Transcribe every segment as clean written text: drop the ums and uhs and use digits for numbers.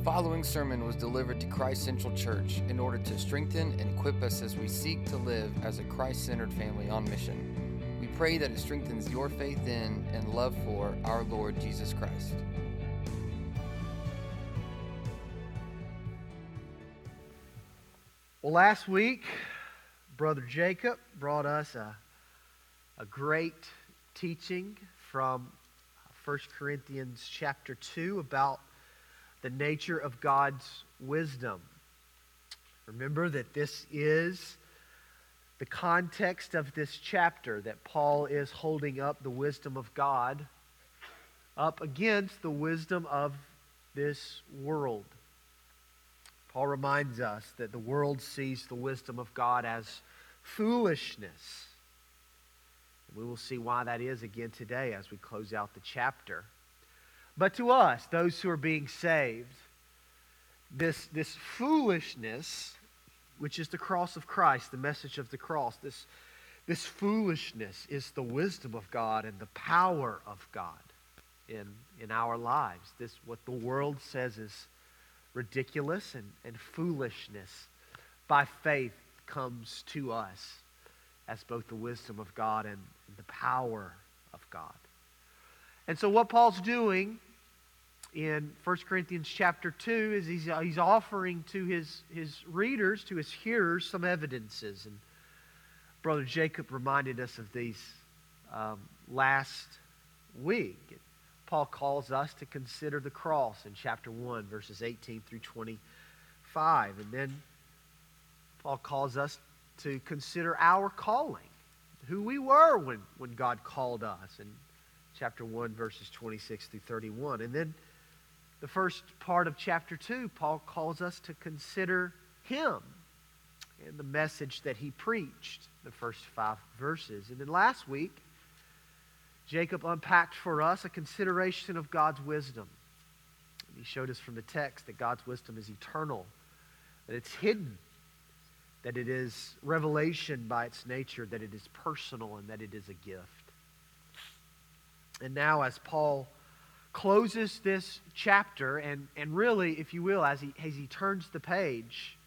following sermon was delivered to Christ Central Church in order to strengthen and equip us as we seek to live as a Christ-centered family on mission. We pray that it strengthens your faith in and love for our Lord Jesus Christ. Well, last week, Brother Jacob brought us a great teaching from 1 Corinthians chapter 2 about the nature of God's wisdom. Remember that this is the context of this chapter, that Paul is holding up the wisdom of God up against the wisdom of this world. Paul reminds us that the world sees the wisdom of God as foolishness. We will see why that is again today as we close out the chapter. But to us, those who are being saved, this foolishness, which is the cross of Christ, the message of the cross, this foolishness is the wisdom of God and the power of God in our lives. This, what the world says is ridiculous and foolishness, by faith comes to us as both the wisdom of God and the power of God. And so what Paul's doing in 1 Corinthians chapter 2 is he's offering to his readers, to his hearers, some evidences. And Brother Jacob reminded us of these last week. Paul calls us to consider the cross in chapter 1, verses 18 through 25. And then Paul calls us to consider our calling, who we were when God called us in chapter 1, verses 26 through 31. And then the first part of chapter 2, Paul calls us to consider him and the message that he preached, the first 5 verses. And then last week, Jacob unpacked for us a consideration of God's wisdom. He showed us from the text that God's wisdom is eternal, that it's hidden, that it is revelation by its nature, that it is personal, and that it is a gift. And now as Paul closes this chapter, and really, if you will, as he turns the page,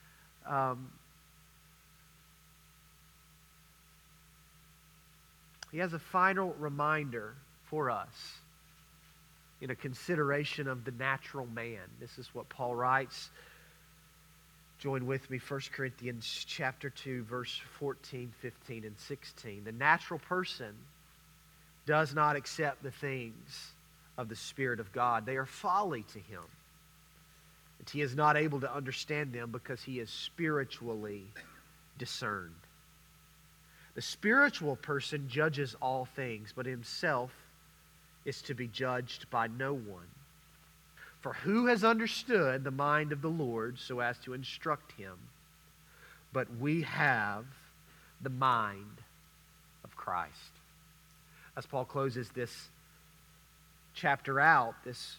he has a final reminder for us in a consideration of the natural man. This is what Paul writes. Join with me, 1 Corinthians chapter 2, verse 14, 15, and 16. The natural person does not accept the things of the Spirit of God. They are folly to him. And he is not able to understand them because he is spiritually discerned. The spiritual person judges all things, but himself is to be judged by no one. For who has understood the mind of the Lord so as to instruct him? But we have the mind of Christ. As Paul closes this chapter out, this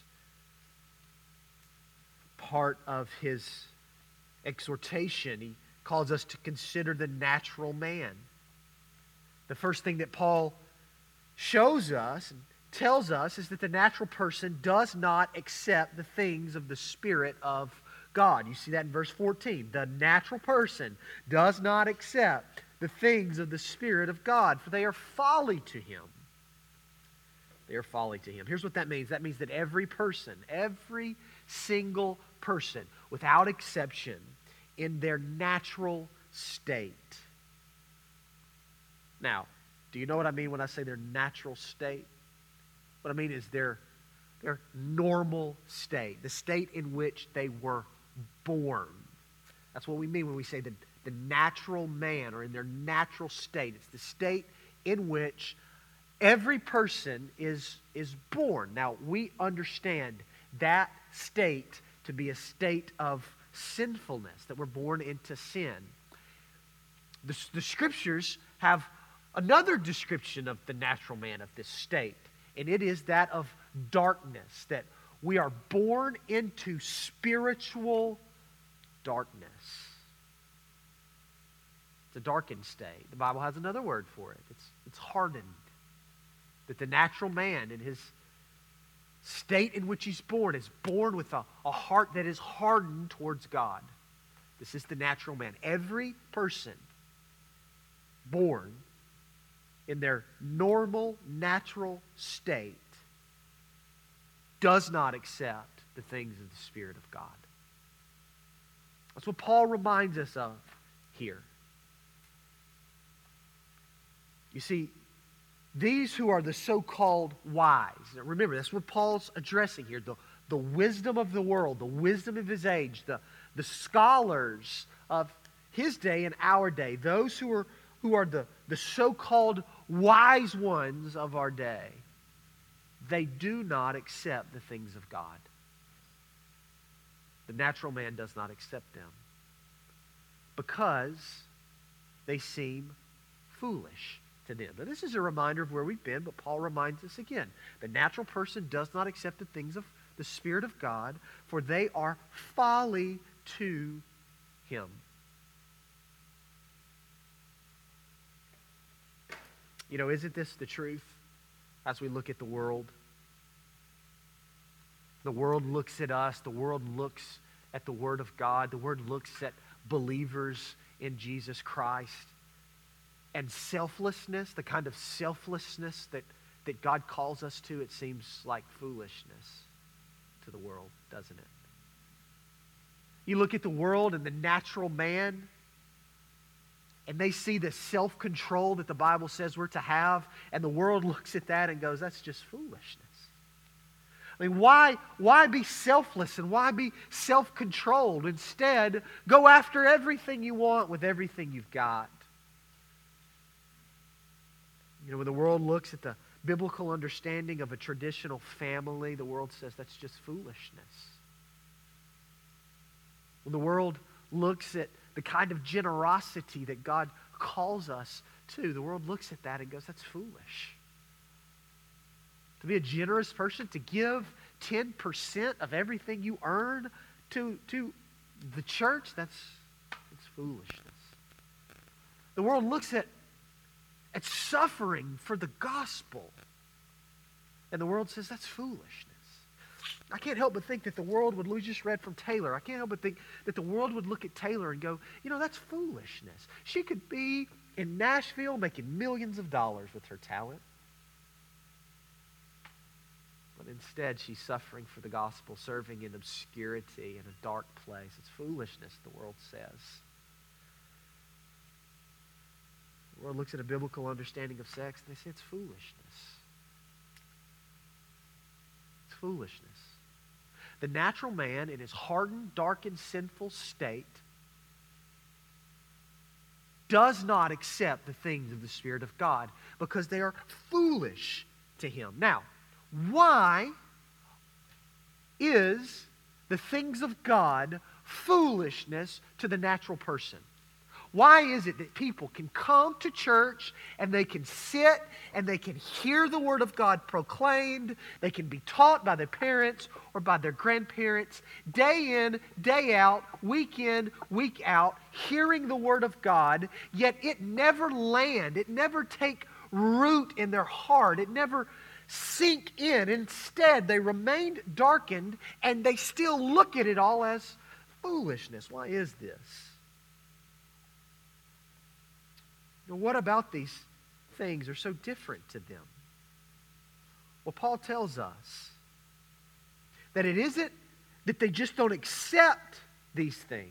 part of his exhortation, he calls us to consider the natural man. The first thing that Paul shows us and tells us is that the natural person does not accept the things of the Spirit of God. You see that in verse 14. The natural person does not accept the things of the Spirit of God, for they are folly to him. They are folly to him. Here's what that means. That means that every person, every single person, without exception, in their natural state. Now, do you know what I mean when I say their natural state? What I mean is their normal state, the state in which they were born. That's what we mean when we say the natural man, or in their natural state. It's the state in which every person is born. Now, we understand that state to be a state of sinfulness, that we're born into sin. The Scriptures have another description of the natural man, of this state, and it is that of darkness, that we are born into spiritual darkness. It's a darkened state. The Bible has another word for it. It's hardened. That the natural man in his state in which he's born is born with a heart that is hardened towards God. This is the natural man. Every person born in their normal, natural state does not accept the things of the Spirit of God. That's what Paul reminds us of here. You see, these who are the so-called wise, remember, that's what Paul's addressing here, the wisdom of the world, the wisdom of his age, the scholars of his day and our day, those who are the so-called wise ones of our day, they do not accept the things of God. The natural man does not accept them because they seem foolish to them. Now, this is a reminder of where we've been, but Paul reminds us again. The natural person does not accept the things of the Spirit of God, for they are folly to him. You know, isn't this the truth as we look at the world? The world looks at us. The world looks at the Word of God. The Word looks at believers in Jesus Christ. And selflessness, the kind of selflessness that God calls us to, it seems like foolishness to the world, doesn't it? You look at the world and the natural man, and they see the self-control that the Bible says we're to have, and the world looks at that and goes, that's just foolishness. I mean, why be selfless and why be self-controlled? Instead, go after everything you want with everything you've got. You know, when the world looks at the biblical understanding of a traditional family, the world says that's just foolishness. When the world looks at the kind of generosity that God calls us to, the world looks at that and goes, that's foolish. To be a generous person, to give 10% of everything you earn to the church, it's foolishness. The world looks at suffering for the gospel, and the world says that's foolishness. I can't help but think that the world would, we just read from Taylor, I can't help but think that the world would look at Taylor and go, you know, that's foolishness. She could be in Nashville making millions of dollars with her talent. But instead, she's suffering for the gospel, serving in obscurity in a dark place. It's foolishness, the world says. The world looks at a biblical understanding of sex and they say it's foolishness. It's foolishness. The natural man in his hardened, darkened, sinful state does not accept the things of the Spirit of God because they are foolish to him. Now, why is the things of God foolishness to the natural person? Why is it that people can come to church and they can sit and they can hear the Word of God proclaimed, they can be taught by their parents or by their grandparents, day in, day out, week in, week out, hearing the Word of God, yet it never land, it never take root in their heart, it never sink in. Instead, they remained darkened and they still look at it all as foolishness. Why is this? Now, what about these things are so different to them? Well, Paul tells us that it isn't that they just don't accept these things,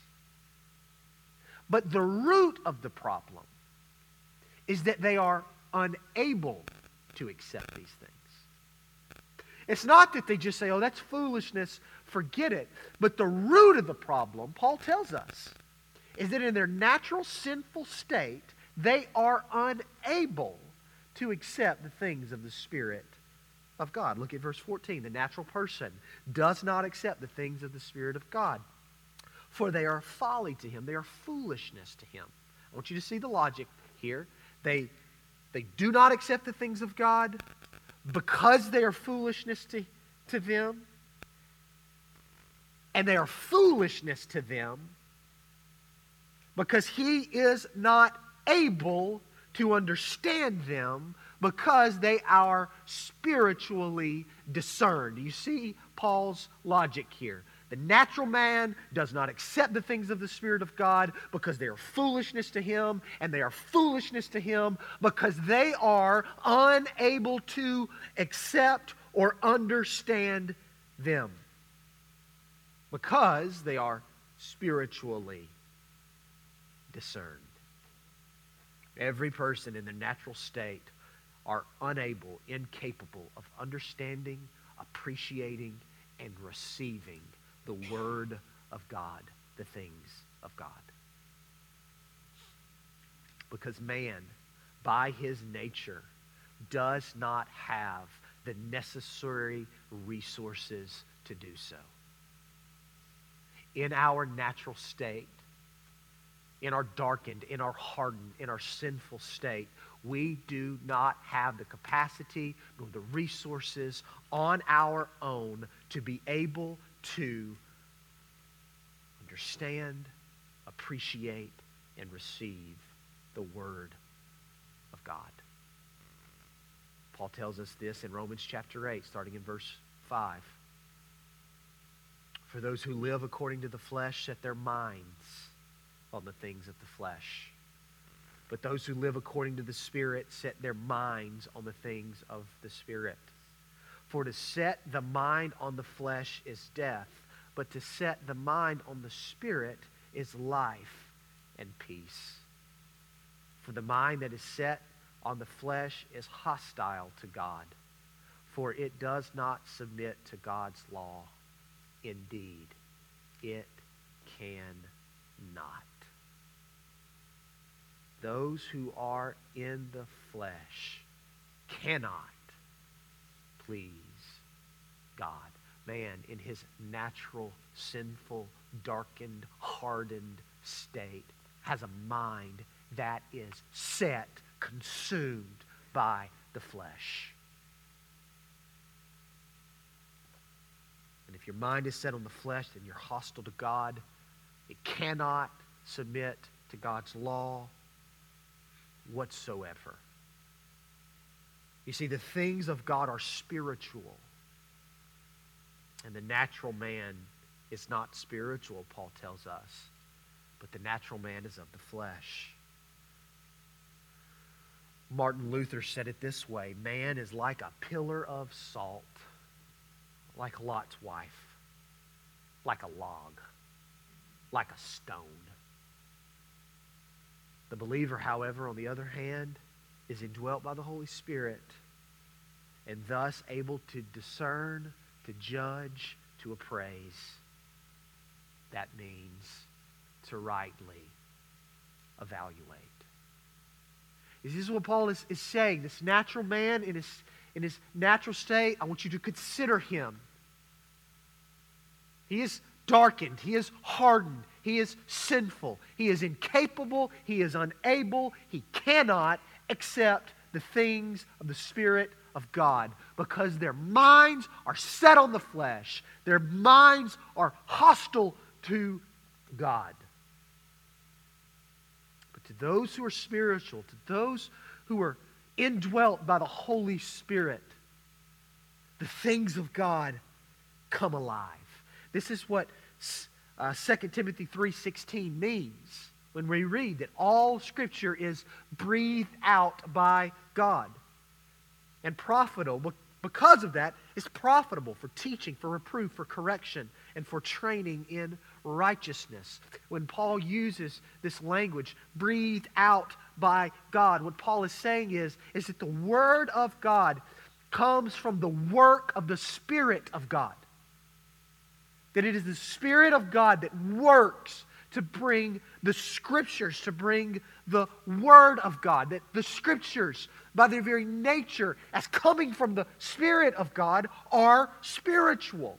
but the root of the problem is that they are unable to accept these things. It's not that they just say, oh, that's foolishness, forget it. But the root of the problem, Paul tells us, is that in their natural sinful state, they are unable to accept the things of the Spirit of God. Look at verse 14. The natural person does not accept the things of the Spirit of God, for they are folly to him. They are foolishness to him. I want you to see the logic here. They do not accept the things of God because they are foolishness to them, and they are foolishness to them because he is not able to understand them because they are spiritually discerned. You see Paul's logic here. The natural man does not accept the things of the Spirit of God because they are foolishness to him, and they are foolishness to him because they are unable to accept or understand them, because they are spiritually discerned. Every person in their natural state are unable, incapable of understanding, appreciating, and receiving the Word of God, the things of God. Because man, by his nature, does not have the necessary resources to do so. In our natural state, in our darkened, in our hardened, in our sinful state, we do not have the capacity nor the resources on our own to be able to understand, appreciate, and receive the Word of God. Paul tells us this in Romans chapter 8, starting in verse 5. For those who live according to the flesh set their minds on the things of the flesh. But those who live according to the Spirit set their minds on the things of the Spirit. For to set the mind on the flesh is death, but to set the mind on the Spirit is life and peace. For the mind that is set on the flesh is hostile to God, for it does not submit to God's law. Indeed, it cannot. Those who are in the flesh cannot please God. Man, in his natural, sinful, darkened, hardened state, has a mind that is set, consumed by the flesh. And if your mind is set on the flesh, then you're hostile to God. It cannot submit to God's law whatsoever. You see, the things of God are spiritual. And the natural man is not spiritual, Paul tells us. But the natural man is of the flesh. Martin Luther said it this way: man is like a pillar of salt, like Lot's wife, like a log, like a stone. The believer, however, on the other hand, is indwelt by the Holy Spirit and thus able to discern, to judge, to appraise. That means to rightly evaluate. This is what Paul is saying. This natural man in his natural state, I want you to consider him. He is darkened. He is hardened. He is sinful. He is incapable. He is unable. He cannot accept the things of the Spirit of God because their minds are set on the flesh. Their minds are hostile to God. But to those who are spiritual, to those who are indwelt by the Holy Spirit, the things of God come alive. This is what 2 Timothy 3:16 means when we read that all Scripture is breathed out by God and profitable. Because of that, it's profitable for teaching, for reproof, for correction, and for training in righteousness. When Paul uses this language, breathed out by God, what Paul is saying is that the Word of God comes from the work of the Spirit of God. That it is the Spirit of God that works to bring the Scriptures, to bring the Word of God. That the Scriptures, by their very nature, as coming from the Spirit of God, are spiritual.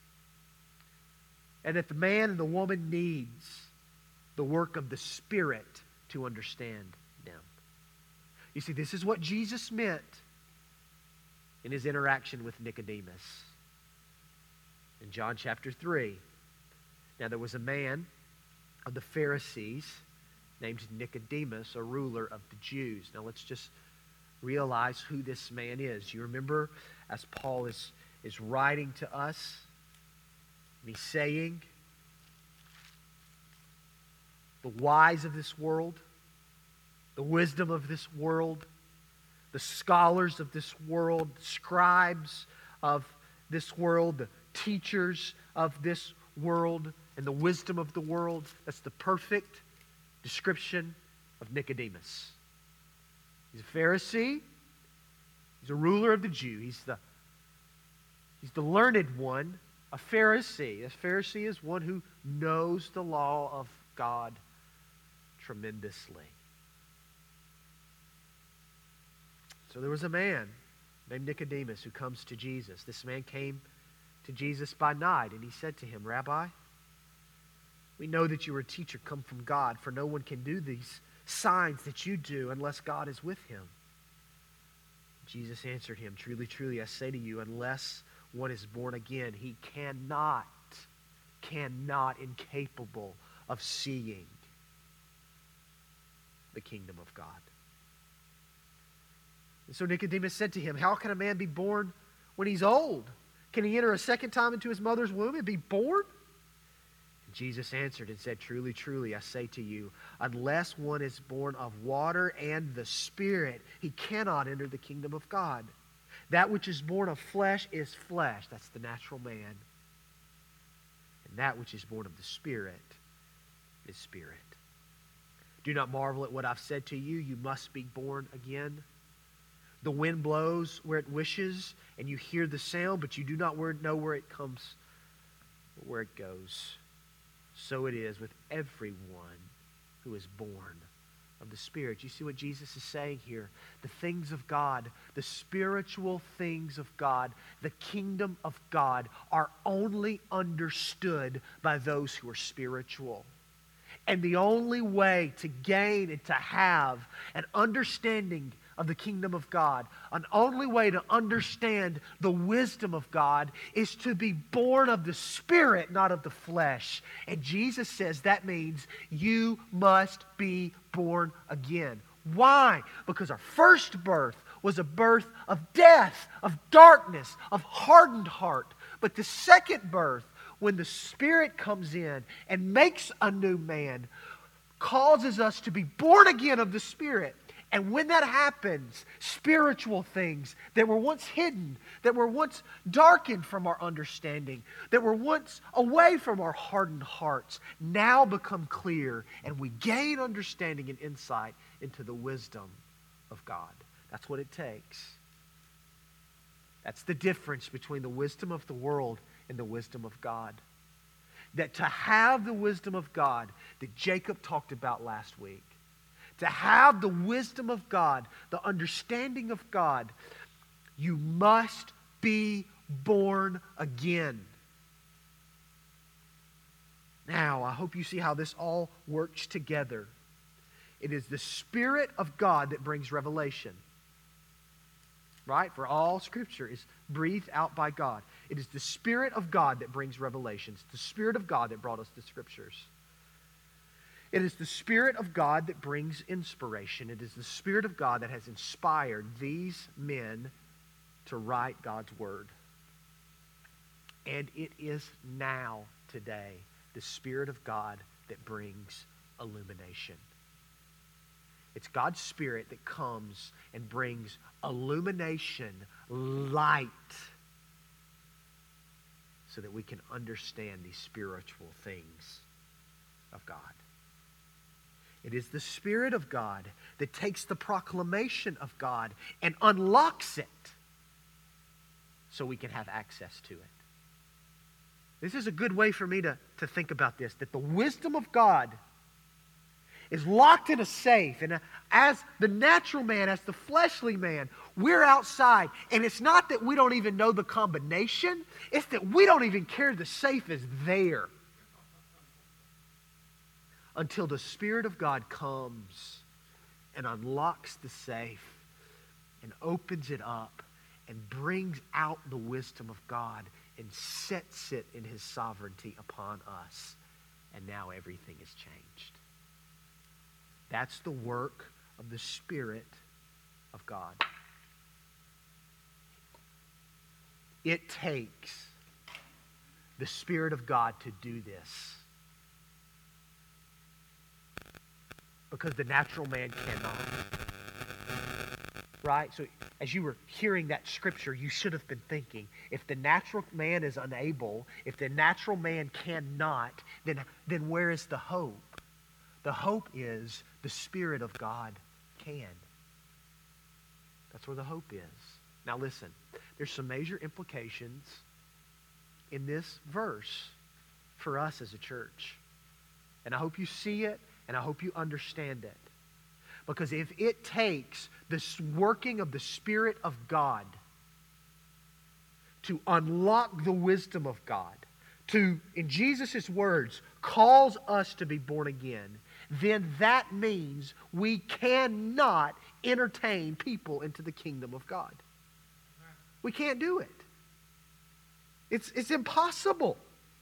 And that the man and the woman needs the work of the Spirit to understand them. You see, this is what Jesus meant in his interaction with Nicodemus. In John chapter 3, now there was a man of the Pharisees named Nicodemus, a ruler of the Jews. Now let's just realize who this man is. You remember as Paul is writing to us, and he's saying, the wise of this world, the wisdom of this world, the scholars of this world, the scribes of this world, the teachers of this world, and the wisdom of the world. That's the perfect description of Nicodemus. He's a Pharisee. He's a ruler of the Jews. He's the learned one, a Pharisee. A Pharisee is one who knows the law of God tremendously. So there was a man named Nicodemus who comes to Jesus. This man came to Jesus by night, and he said to him, Rabbi, we know that you are a teacher come from God, for no one can do these signs that you do unless God is with him. Jesus answered him, Truly, truly, I say to you, unless one is born again, he cannot, incapable of seeing the kingdom of God. And so Nicodemus said to him, How can a man be born when he's old? Can he enter a second time into his mother's womb and be born? And Jesus answered and said, Truly, truly, I say to you, unless one is born of water and the Spirit, he cannot enter the kingdom of God. That which is born of flesh is flesh. That's the natural man. And that which is born of the Spirit is spirit. Do not marvel at what I've said to you. You must be born again. The wind blows where it wishes, and you hear the sound, but you do not know where it comes or where it goes. So it is with everyone who is born of the Spirit. You see what Jesus is saying here? The things of God, the spiritual things of God, the kingdom of God are only understood by those who are spiritual. And the only way to gain and to have an understanding of the kingdom of God, an only way to understand the wisdom of God is to be born of the Spirit, not of the flesh. And Jesus says that means you must be born again. Why? Because our first birth was a birth of death, of darkness, of hardened heart. But the second birth, when the Spirit comes in and makes a new man, causes us to be born again of the Spirit. And when that happens, spiritual things that were once hidden, that were once darkened from our understanding, that were once away from our hardened hearts, now become clear, and we gain understanding and insight into the wisdom of God. That's what it takes. That's the difference between the wisdom of the world and the wisdom of God. That to have the wisdom of God that Jacob talked about last week, to have the wisdom of God, the understanding of God, you must be born again. Now, I hope you see how this all works together. It is the Spirit of God that brings revelation. Right? For all Scripture is breathed out by God. It is the Spirit of God that brings revelations. The Spirit of God that brought us the Scriptures. It is the Spirit of God that brings inspiration. It is the Spirit of God that has inspired these men to write God's Word. And it is now, today, the Spirit of God that brings illumination. It's God's Spirit that comes and brings illumination, light, so that we can understand these spiritual things of God. It is the Spirit of God that takes the proclamation of God and unlocks it so we can have access to it. This is a good way for me to think about this, that the wisdom of God is locked in a safe. And as the natural man, as the fleshly man, we're outside. And it's not that we don't even know the combination. It's that we don't even care the safe is there. Until the Spirit of God comes and unlocks the safe and opens it up and brings out the wisdom of God and sets it in His sovereignty upon us. And now everything is changed. That's the work of the Spirit of God. It takes the Spirit of God to do this. Because the natural man cannot. Right? So as you were hearing that scripture, you should have been thinking, if the natural man is unable, if the natural man cannot, then where is the hope? The hope is the Spirit of God can. That's where the hope is. Now listen, there's some major implications in this verse for us as a church. And I hope you see it, and I hope you understand it. Because if it takes this working of the Spirit of God to unlock the wisdom of God, to, in Jesus' words, cause us to be born again, then that means we cannot entertain people into the kingdom of God. We can't do it. It's impossible.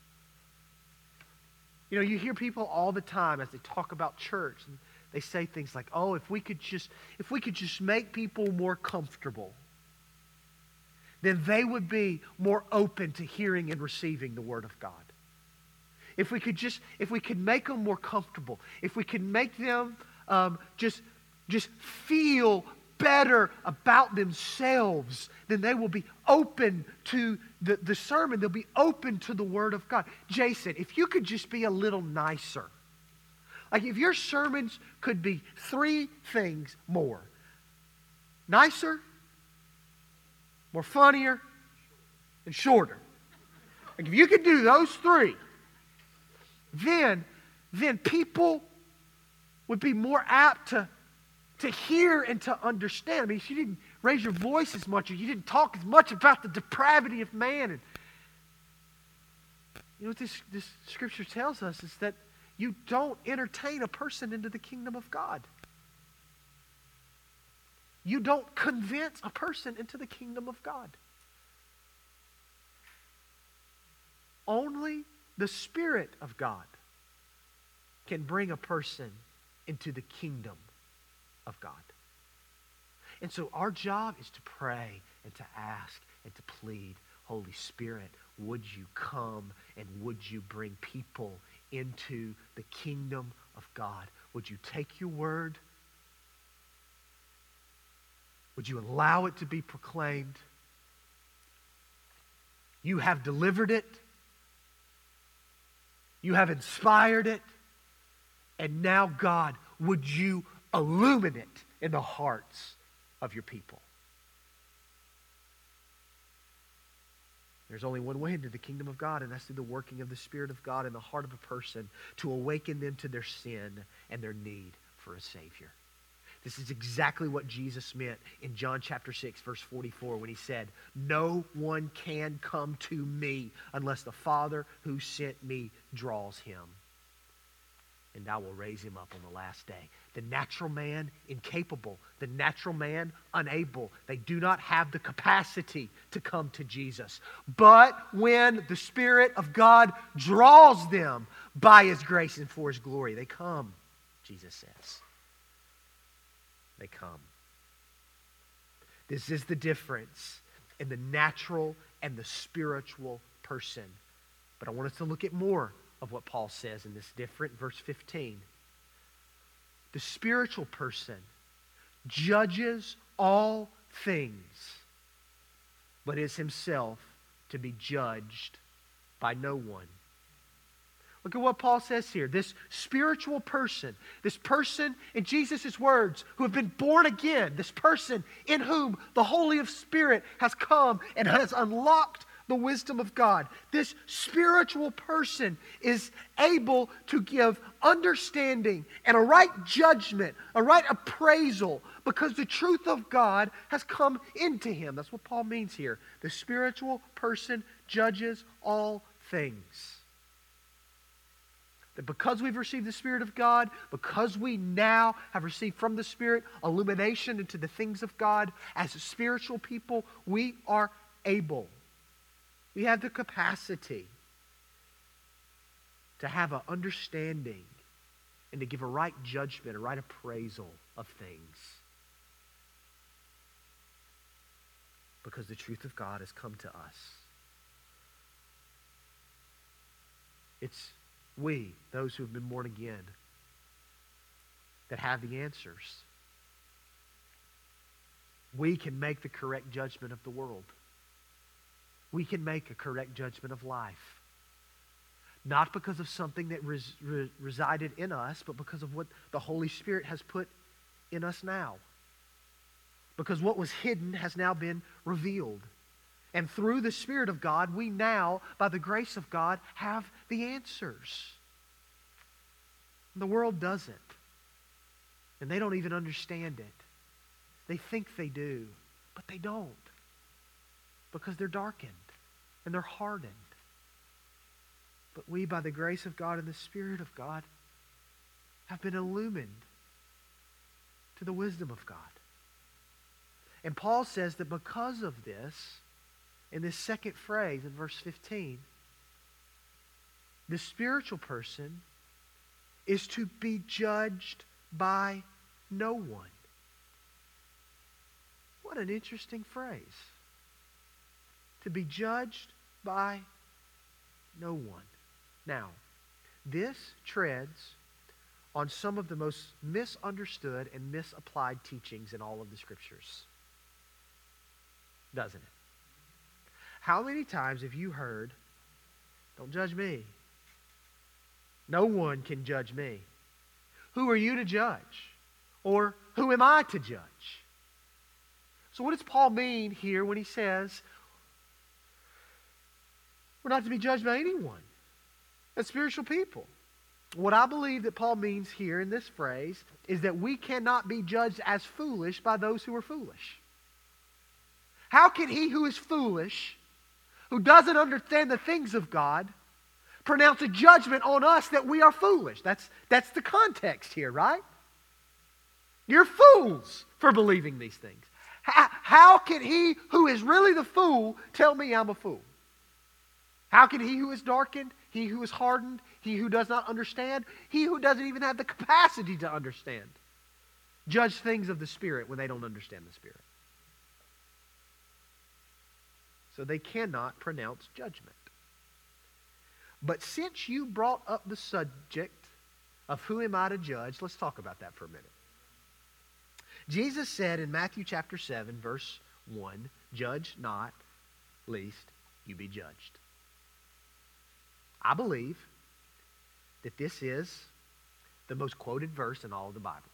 You know, you hear people all the time as they talk about church, and they say things like, "Oh, if we could just make people more comfortable, then they would be more open to hearing and receiving the Word of God. If we could make them more comfortable, if we could make them just feel better about themselves, then they will be open to the sermon. They'll be open to the Word of God." Jason, if you could just be a little nicer. Like if your sermons could be 3 things more. Nicer, more funnier, and shorter. Like if you could do those 3, then people would be more apt to hear and to understand. I mean, if you didn't raise your voice as much, or you didn't talk as much about the depravity of man. And you know what this scripture tells us is that you don't entertain a person into the kingdom of God. You don't convince a person into the kingdom of God. Only the Spirit of God can bring a person into the kingdom of God. And so our job is to pray and to ask and to plead, "Holy Spirit, would you come and would you bring people into the kingdom of God? Would you take your word? Would you allow it to be proclaimed? You have delivered it. You have inspired it. And now, God, would you illuminate it in the hearts of your people?" There's only one way into the kingdom of God, and that's through the working of the Spirit of God in the heart of a person to awaken them to their sin and their need for a Savior. This is exactly what Jesus meant in John chapter 6, verse 44, when he said, "No one can come to me unless the Father who sent me draws him, and I will raise him up on the last day." The natural man, incapable. The natural man, unable. They do not have the capacity to come to Jesus. But when the Spirit of God draws them by His grace and for His glory, they come, Jesus says. They come. This is the difference in the natural and the spiritual person. But I want us to look at more of what Paul says in this different. Verse 15. The spiritual person judges all things, but is himself to be judged by no one. Look at what Paul says here. This spiritual person, this person in Jesus' words who have been born again, this person in whom the Holy Spirit has come and has unlocked the wisdom of God. This spiritual person is able to give understanding and a right judgment, a right appraisal, because the truth of God has come into him. That's what Paul means here. The spiritual person judges all things. That because we've received the Spirit of God, because we now have received from the Spirit illumination into the things of God, as a spiritual people, we are able. We have the capacity to have an understanding and to give a right judgment, a right appraisal of things. because the truth of God has come to us. It's we, those who have been born again, that have the answers. We can make the correct judgment of the world. We can make a correct judgment of life. Not because of something that resided in us, but because of what the Holy Spirit has put in us now. Because what was hidden has now been revealed. And through the Spirit of God, we now, by the grace of God, have the answers. The world doesn't. And they don't even understand it. They think they do, but they don't. Because they're darkened and they're hardened. But we, by the grace of God and the Spirit of God, have been illumined to the wisdom of God. And Paul says that because of this, in this second phrase in verse 15, the spiritual person is to be judged by no one. What an interesting phrase. To be judged by no one. Now, this treads on some of the most misunderstood and misapplied teachings in all of the Scriptures. Doesn't it? How many times have you heard, "Don't judge me. No one can judge me. Who are you to judge?" Or, "Who am I to judge?" So what does Paul mean here when he says we're not to be judged by anyone as spiritual people? What I believe that Paul means here in this phrase is that we cannot be judged as foolish by those who are foolish. How can he who is foolish, who doesn't understand the things of God, pronounce a judgment on us that we are foolish? That's the context here, right? You're fools for believing these things. How can he who is really the fool tell me I'm a fool? How can he who is darkened, he who is hardened, he who does not understand, he who doesn't even have the capacity to understand, judge things of the Spirit when they don't understand the Spirit? So they cannot pronounce judgment. But since you brought up the subject of who am I to judge, let's talk about that for a minute. Jesus said in Matthew chapter 7, verse 1, "Judge not, lest you be judged." I believe that this is the most quoted verse in all of the Bible.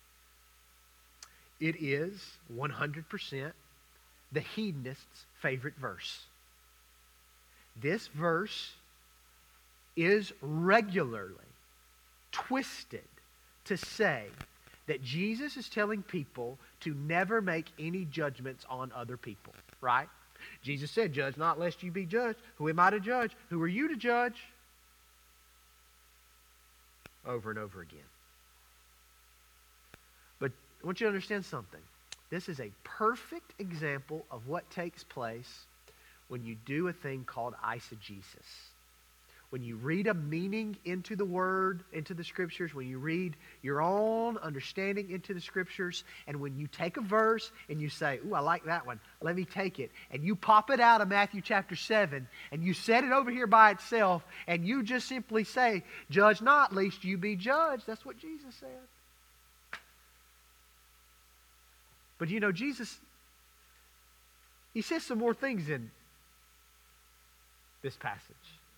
It is 100% the hedonist's favorite verse. This verse is regularly twisted to say that Jesus is telling people to never make any judgments on other people, right? Jesus said, "Judge not lest you be judged." Who am I to judge? Who are you to judge? Over and over again. But I want you to understand something. This is a perfect example of what takes place when you do a thing called eisegesis. When you read a meaning into the Word, into the Scriptures, when you read your own understanding into the Scriptures, and when you take a verse and you say, "Ooh, I like that one, let me take it," and you pop it out of Matthew chapter 7, and you set it over here by itself, and you just simply say, "Judge not, lest you be judged." That's what Jesus said. But you know, Jesus, he says some more things in this passage.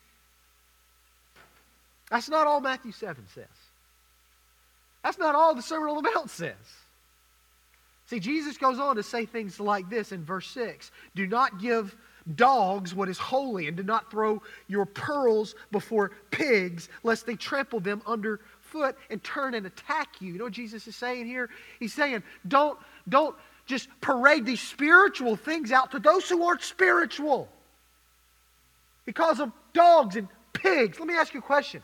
That's not all Matthew 7 says. That's not all the Sermon on the Mount says. See, Jesus goes on to say things like this in verse 6. "Do not give dogs what is holy, and do not throw your pearls before pigs, lest they trample them underfoot and turn and attack you." You know what Jesus is saying here? He's saying, don't just parade these spiritual things out to those who aren't spiritual. He calls them dogs and pigs. Let me ask you a question.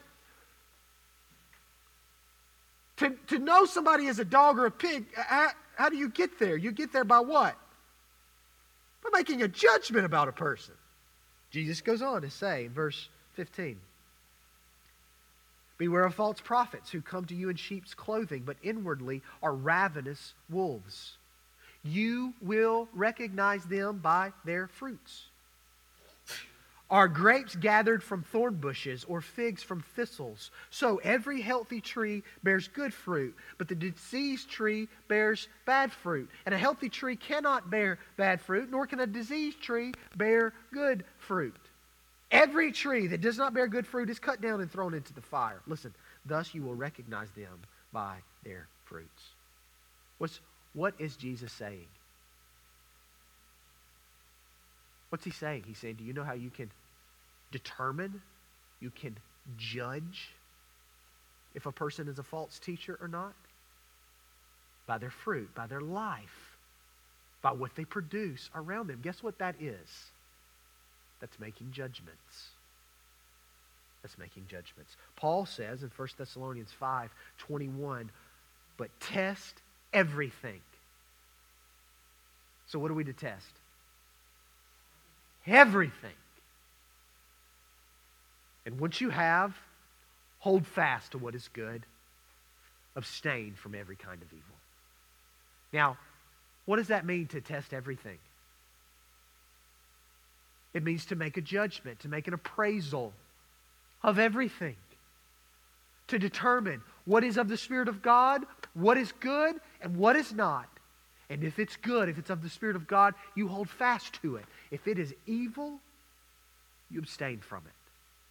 To know somebody is a dog or a pig, how do you get there? You get there by what? By making a judgment about a person. Jesus goes on to say in verse 15, "Beware of false prophets who come to you in sheep's clothing, but inwardly are ravenous wolves. You will recognize them by their fruits. Are grapes gathered from thorn bushes or figs from thistles? So every healthy tree bears good fruit, but the diseased tree bears bad fruit. And a healthy tree cannot bear bad fruit, nor can a diseased tree bear good fruit. Every tree that does not bear good fruit is cut down and thrown into the fire. Listen, thus you will recognize them by their fruits. What is Jesus saying? What's he saying? He's saying, do you know how you can determine, you can judge if a person is a false teacher or not? By their fruit, by their life, by what they produce around them. Guess what that is? That's making judgments. That's making judgments. Paul says in 1 Thessalonians 5:21, but test everything. So what are we to test? Everything. And once you have, hold fast to what is good. Abstain from every kind of evil. Now, what does that mean to test everything? It means to make a judgment, to make an appraisal of everything. To determine what is of the Spirit of God, what is good, and what is not. And if it's good, if it's of the Spirit of God, you hold fast to it. If it is evil, you abstain from it.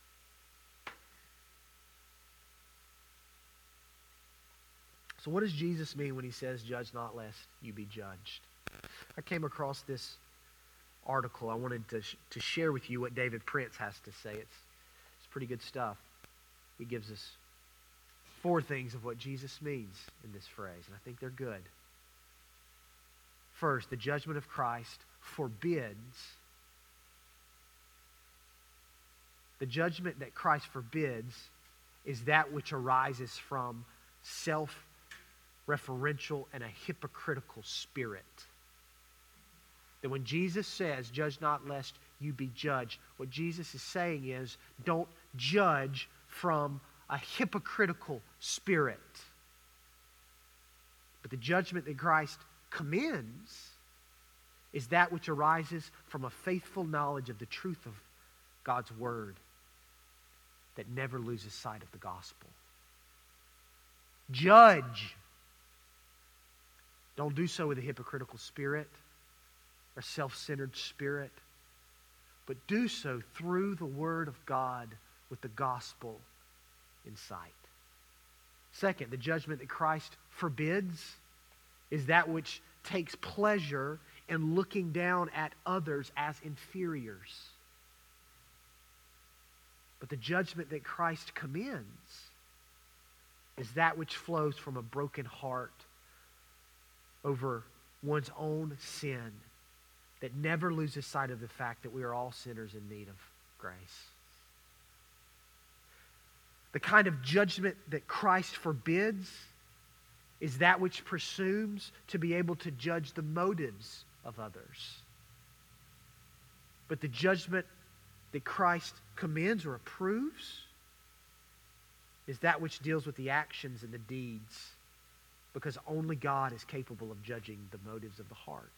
So what does Jesus mean when he says, judge not lest you be judged? I came across this article. I wanted to share with you what David Prince has to say. It's pretty good stuff. He gives us 4 things of what Jesus means in this phrase, and I think they're good. First, the judgment of Christ forbids. The judgment that Christ forbids is that which arises from self-referential and a hypocritical spirit. That when Jesus says, judge not lest you be judged, what Jesus is saying is, don't judge from a hypocritical spirit. But the judgment that Christ commends is that which arises from a faithful knowledge of the truth of God's Word that never loses sight of the gospel. Judge. Don't do so with a hypocritical spirit or self-centered spirit, but do so through the Word of God with the gospel in sight. Second, the judgment that Christ forbids is that which takes pleasure in looking down at others as inferiors. But the judgment that Christ commends is that which flows from a broken heart over one's own sin that never loses sight of the fact that we are all sinners in need of grace. The kind of judgment that Christ forbids is that which presumes to be able to judge the motives of others. But the judgment that Christ commends or approves is that which deals with the actions and the deeds, because only God is capable of judging the motives of the heart.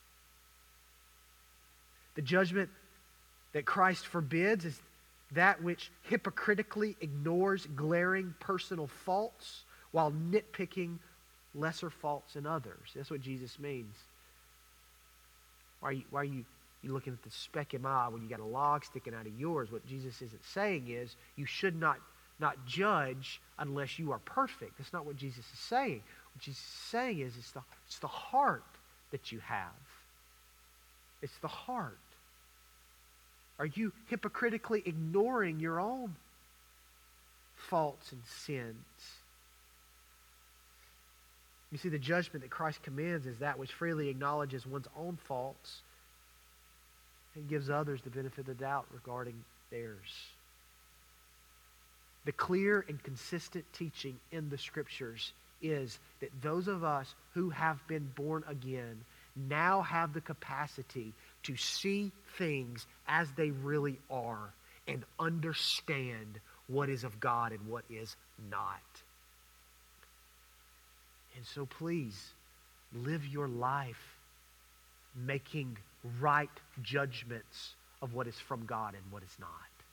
The judgment that Christ forbids is that which hypocritically ignores glaring personal faults while nitpicking lesser faults in others. That's what Jesus means. Why are you looking at the speck in my eye when you got a log sticking out of yours? What Jesus isn't saying is you should not judge unless you are perfect. That's not what Jesus is saying. What Jesus is saying is it's the heart that you have. It's the heart. Are you hypocritically ignoring your own faults and sins? You see, the judgment that Christ commands is that which freely acknowledges one's own faults and gives others the benefit of the doubt regarding theirs. The clear and consistent teaching in the Scriptures is that those of us who have been born again now have the capacity to see things as they really are and understand what is of God and what is not. And so please, live your life making right judgments of what is from God and what is not.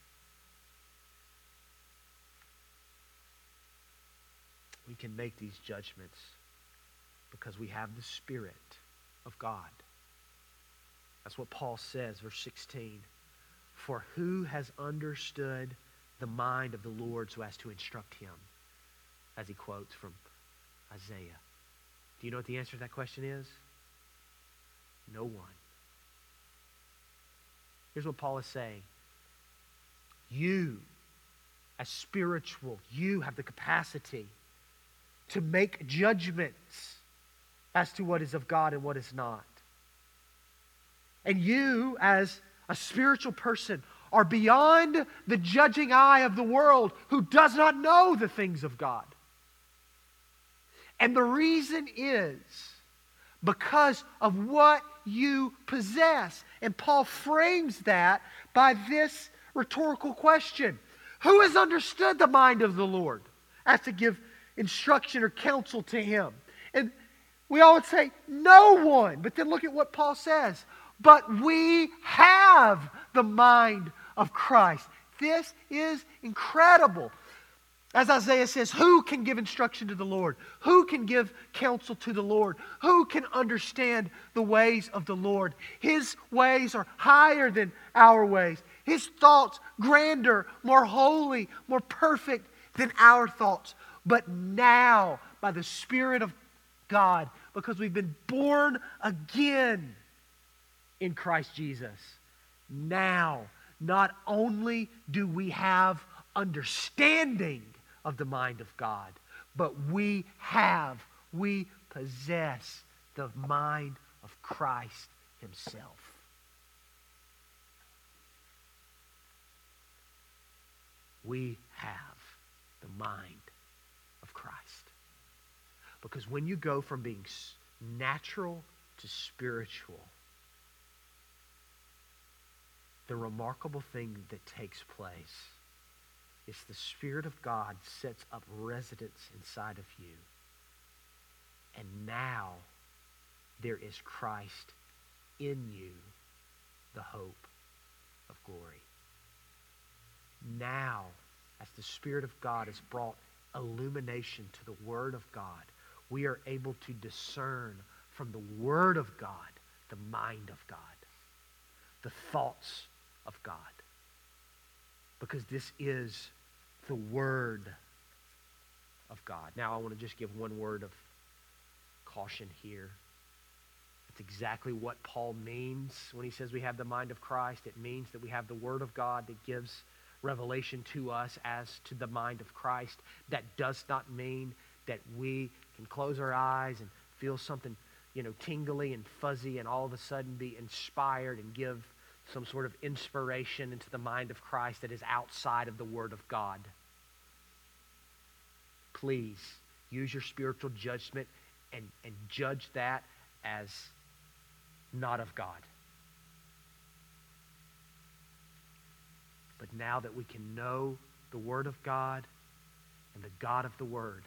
We can make these judgments because we have the Spirit of God. That's what Paul says, verse 16. For who has understood the mind of the Lord so as to instruct him? As he quotes from Isaiah. Do you know what the answer to that question is? No one. Here's what Paul is saying. You, as spiritual, you have the capacity to make judgments as to what is of God and what is not. And you, as a spiritual person, are beyond the judging eye of the world who does not know the things of God. And the reason is because of what you possess. And Paul frames that by this rhetorical question. Who has understood the mind of the Lord as to give instruction or counsel to him? And we all would say, no one. But then look at what Paul says. But we have the mind of Christ. This is incredible. As Isaiah says, who can give instruction to the Lord? Who can give counsel to the Lord? Who can understand the ways of the Lord? His ways are higher than our ways. His thoughts grander, more holy, more perfect than our thoughts. But now, by the Spirit of God, because we've been born again in Christ Jesus, now, not only do we have understanding of the mind of God, but we possess the mind of Christ himself. We have the mind of Christ. Because when you go from being natural to spiritual, the remarkable thing that takes place is the Spirit of God sets up residence inside of you. And now there is Christ in you, the hope of glory. Now, as the Spirit of God has brought illumination to the Word of God, we are able to discern from the Word of God the mind of God, the thoughts of God. Because this is the Word of God. Now I want to just give one word of caution here. It's exactly what Paul means when he says we have the mind of Christ. It means that we have the Word of God that gives revelation to us as to the mind of Christ. That does not mean that we can close our eyes and feel something, tingly and fuzzy and all of a sudden be inspired and give some sort of inspiration into the mind of Christ that is outside of the Word of God. Please use your spiritual judgment and judge that as not of God. But now that we can know the Word of God and the God of the Word,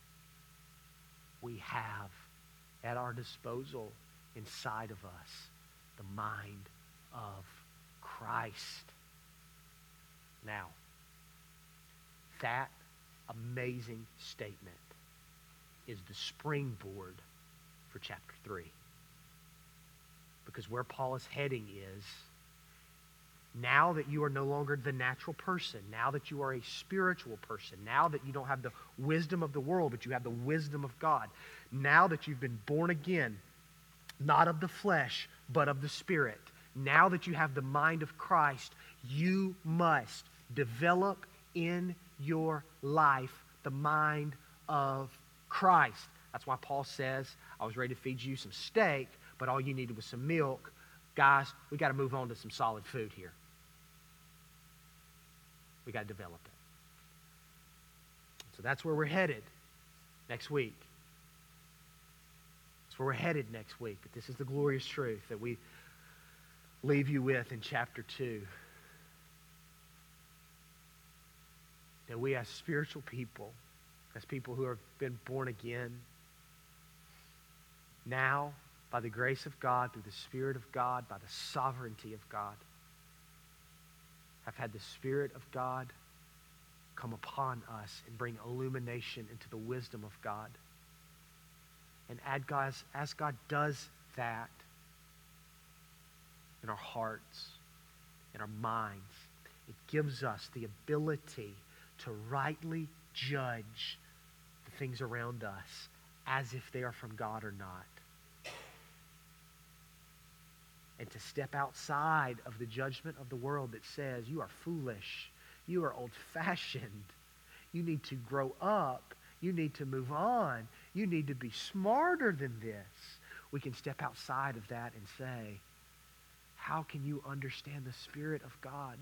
we have at our disposal inside of us the mind of Christ. Now, that amazing statement is the springboard for chapter 3. Because where Paul is heading is, now that you are no longer the natural person, now that you are a spiritual person, now that you don't have the wisdom of the world, but you have the wisdom of God, now that you've been born again, not of the flesh, but of the Spirit, now that you have the mind of Christ, you must develop in your life the mind of Christ. That's why Paul says, I was ready to feed you some steak, but all you needed was some milk. Guys, we got to move on to some solid food here. We got to develop it. So that's where we're headed next week. That's where we're headed next week. But this is the glorious truth that we leave you with in chapter 2. That we as spiritual people, as people who have been born again, now by the grace of God, through the Spirit of God, by the sovereignty of God, have had the Spirit of God come upon us and bring illumination into the wisdom of God. And as God does that in our hearts, in our minds, it gives us the ability to rightly judge the things around us as if they are from God or not. And to step outside of the judgment of the world that says, you are foolish, you are old-fashioned, you need to grow up, you need to move on, you need to be smarter than this. We can step outside of that and say, how can you understand the Spirit of God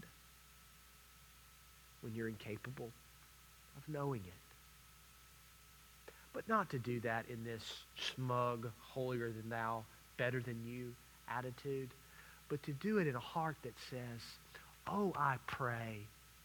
when you're incapable of knowing it? But not to do that in this smug, holier than thou, better than you attitude, but to do it in a heart that says, oh, I pray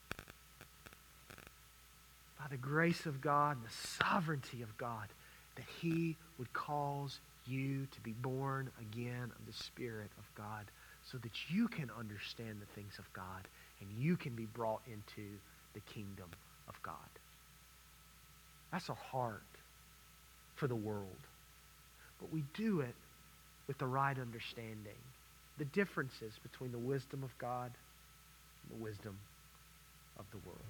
by the grace of God and the sovereignty of God that he would cause you to be born again of the Spirit of God so that you can understand the things of God and you can be brought into the kingdom of God. That's a heart for the world. But we do it with the right understanding. The differences between the wisdom of God and the wisdom of the world.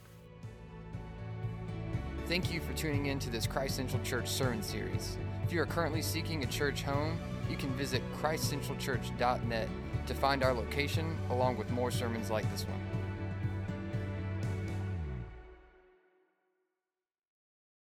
Thank you for tuning in to this Christ Central Church sermon series. If you are currently seeking a church home, you can visit christcentralchurch.net to find our location along with more sermons like this one.